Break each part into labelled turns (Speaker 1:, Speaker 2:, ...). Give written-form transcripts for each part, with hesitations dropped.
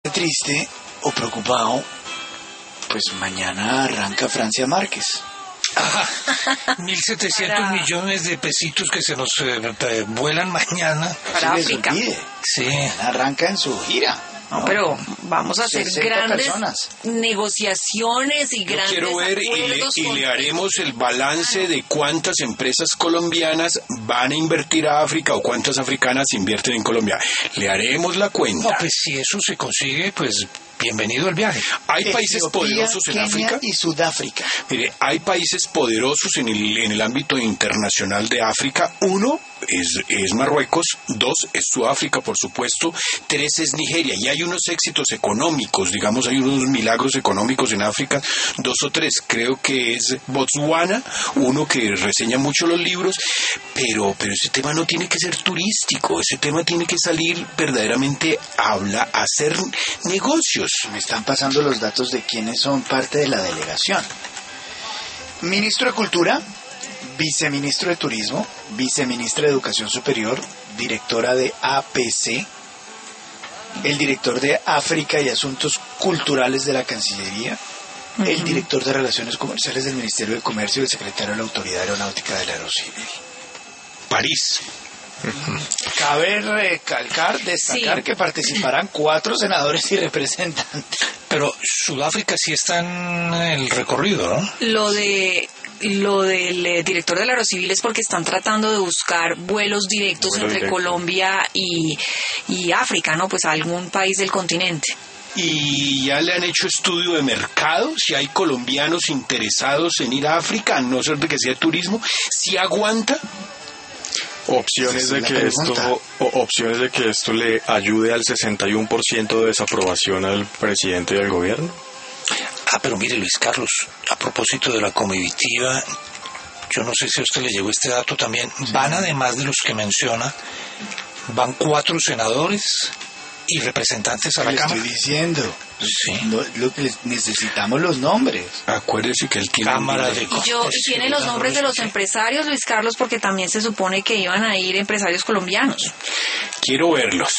Speaker 1: triste o preocupado, pues mañana arranca Francia Márquez.
Speaker 2: 1.700 millones de pesitos que se nos vuelan mañana.
Speaker 3: Para
Speaker 1: No se les
Speaker 3: África.
Speaker 1: olvide.
Speaker 2: Sí.
Speaker 1: Arranca en su gira.
Speaker 3: No, pero vamos a hacer
Speaker 1: 60
Speaker 3: grandes
Speaker 1: personas.
Speaker 3: negociaciones y
Speaker 4: Yo
Speaker 3: grandes
Speaker 4: quiero ver
Speaker 3: acuerdos
Speaker 4: y
Speaker 3: con-
Speaker 4: le haremos el balance de cuántas empresas colombianas van a invertir a África o cuántas africanas invierten en Colombia. Le haremos la
Speaker 2: No,
Speaker 4: cuenta.
Speaker 2: pues si eso se consigue, pues bienvenido al viaje.
Speaker 4: Hay países
Speaker 1: Etiopía,
Speaker 4: poderosos en
Speaker 1: Kenia
Speaker 4: África.
Speaker 1: y Sudáfrica.
Speaker 4: Mire, hay países poderosos en el ámbito internacional de África. Uno es Marruecos, dos es Sudáfrica, por supuesto, tres es Nigeria, y hay unos éxitos económicos, digamos, hay unos milagros económicos en África, dos o tres, creo que es Botswana, uno que reseña mucho los libros, pero ese tema no tiene que ser turístico, ese tema tiene que salir verdaderamente a hacer negocios.
Speaker 1: Me están pasando los datos de quienes son parte de la delegación. Ministro de Cultura, viceministro de Turismo, viceministra de Educación Superior, directora de APC, el director de África y Asuntos Culturales de la Cancillería, el director de Relaciones Comerciales del Ministerio de Comercio y el secretario de la Autoridad Aeronáutica del Aerocivil.
Speaker 4: París.
Speaker 1: Cabe destacar
Speaker 3: Sí.
Speaker 1: que participarán 4 senadores y representantes.
Speaker 2: Pero Sudáfrica sí está en el recorrido, ¿no?
Speaker 3: Lo del director del Aerocivil es porque están tratando de buscar vuelos directos entre Colombia y África, ¿no? Pues a algún país del continente.
Speaker 4: ¿Y ya le han hecho estudio de mercado? Si hay colombianos interesados en ir a África, a no ser de que sea turismo, ¿si aguanta?
Speaker 5: Opciones
Speaker 1: Esa
Speaker 5: de
Speaker 1: es la
Speaker 5: que
Speaker 1: pregunta.
Speaker 5: opciones de que esto le ayude al 61% de desaprobación al presidente y al gobierno.
Speaker 2: Pero mire, Luis Carlos, a propósito de la comitiva, yo no sé si a usted le llegó este dato también, van además de los que menciona, van 4 senadores y representantes a la
Speaker 1: Le
Speaker 2: Cámara.
Speaker 1: estoy diciendo.
Speaker 2: Sí.
Speaker 1: Lo que necesitamos los nombres.
Speaker 4: Acuérdese que él tiene
Speaker 2: Cámara
Speaker 4: un-
Speaker 2: de
Speaker 3: Y
Speaker 2: Comercio,
Speaker 3: tiene los nombres de los
Speaker 2: sí.
Speaker 3: empresarios, Luis Carlos, porque también se supone que iban a ir empresarios colombianos.
Speaker 4: Quiero verlos.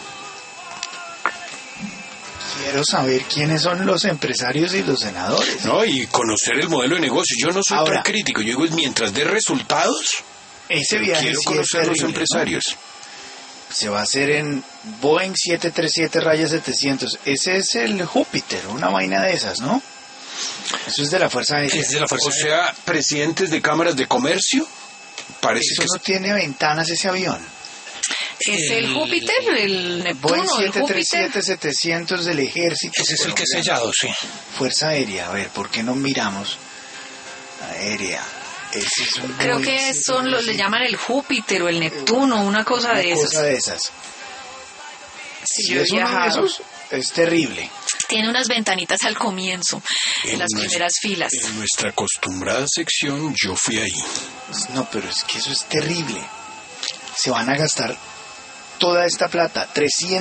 Speaker 1: Quiero saber quiénes son los empresarios y los senadores.
Speaker 4: ¿No? Y conocer el modelo de negocio. Yo no soy
Speaker 1: Ahora,
Speaker 4: tan crítico. Yo digo, mientras dé resultados,
Speaker 1: Ese viaje
Speaker 4: quiero
Speaker 1: sí es
Speaker 4: conocer los
Speaker 1: terrible, ¿no?
Speaker 4: empresarios.
Speaker 1: Se va a hacer en Boeing 737-700. Ese es el Júpiter, una vaina de esas, ¿no? Eso es de la Fuerza Aérea.
Speaker 2: Es de la Fuerza
Speaker 4: O sea, presidentes de cámaras de comercio, parece
Speaker 1: Eso
Speaker 4: que
Speaker 1: no tiene ventanas ese avión.
Speaker 3: Es el Júpiter, el
Speaker 1: Boeing
Speaker 3: Neptuno, el Júpiter.
Speaker 1: 737-700 del ejército.
Speaker 2: Ese es el que es
Speaker 1: colombiano.
Speaker 2: sellado, sí.
Speaker 1: Fuerza Aérea, a ver, ¿por qué no miramos? Aérea. Ese es un
Speaker 3: Creo
Speaker 1: Boeing
Speaker 3: que son le
Speaker 1: 737.
Speaker 3: llaman el Júpiter o el Neptuno, una cosa
Speaker 1: Una
Speaker 3: de
Speaker 1: cosa
Speaker 3: esas.
Speaker 1: de esas.
Speaker 3: Si
Speaker 1: Si
Speaker 3: yo he
Speaker 1: es uno de
Speaker 3: viajado.
Speaker 1: esos, es terrible.
Speaker 3: Tiene unas ventanitas al comienzo, en las primeras filas.
Speaker 4: en nuestra acostumbrada sección yo fui ahí.
Speaker 1: No, pero es que eso es terrible. Se van a gastar toda esta plata, 300